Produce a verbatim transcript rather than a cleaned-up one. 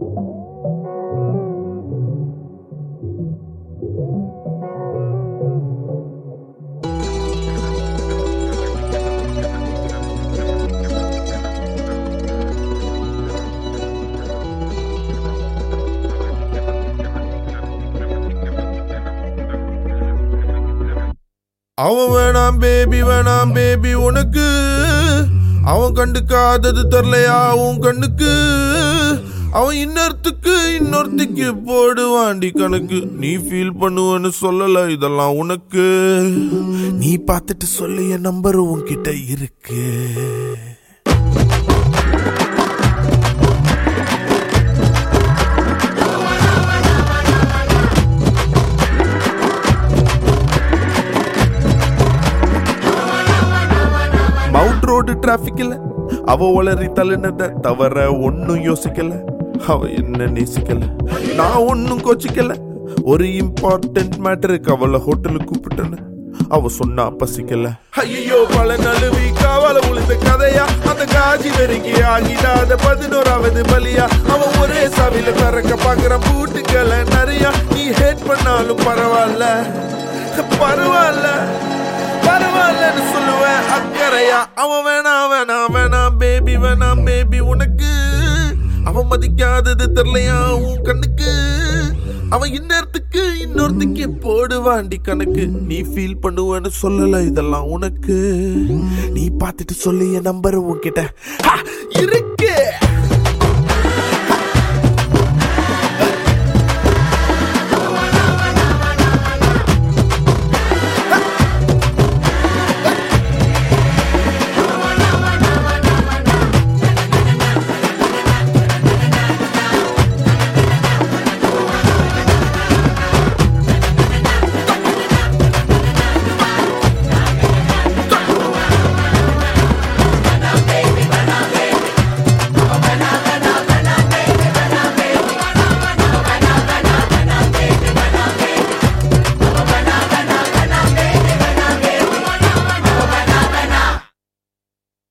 அவன் வேணாம் பேபி வேணாம் பேபி உனக்கு, அவன் கண்டுக்காதது தரலையா உன் கண்ணுக்கு, அவன் இன்னொருத்துக்கு இன்னொருத்திக்கு போடுவாண்டி கணக்கு. நீ ஃபீல் பண்ணுவன்னு சொல்லல இதெல்லாம் உனக்கு, நீ பார்த்துட்டு சொல்லு என் நம்பர் உன்கிட்ட இருக்கு. மவுண்ட் ரோடு டிராபிக்ல அவ ஒளறி தள்ளினத தவற ஒன்னும் யோசிக்கல, அவ என்ன நேசிக்கல, நான் ஒன்னும் கோச்சிக்கல. ஒரு இம்பார்ட்டன்ட் மேட்டருக்கு அவளை ஹோட்டலுக்கு கூப்பிட்டன, அவ சொன்னா பசிக்கல. ஐயோ பல நழுவி காவல உளுந்த கதையா, அந்த காஜி நெருங்கி ஆகிடாத பதினோராவது பலியா. அவன் ஒரே சாவில திறக்க பாக்குற பூட்டுக்களை நிறைய, நீ ஹேட் பண்ணாலும் பரவாயில்ல பரவாயில்ல பரவாயில்லன்னு சொல்லுவேன் அக்கறையா. அவன் வேணாம் வேணாம் வேணாம் பேபி வேணாம் பேபி உனக்கு, அவன் மதிக்காதது தெரியலையா உன் கண்ணுக்கு, அவன் இன்னொருத்துக்கு இன்னொருத்துக்கு போடுவாண்டி கணக்கு. நீ ஃபீல் பண்ணுவேன்னு சொல்லல இதெல்லாம் உனக்கு, நீ பார்த்துட்டு சொல்லு என் நம்பர் உன்கிட்ட இருக்கு.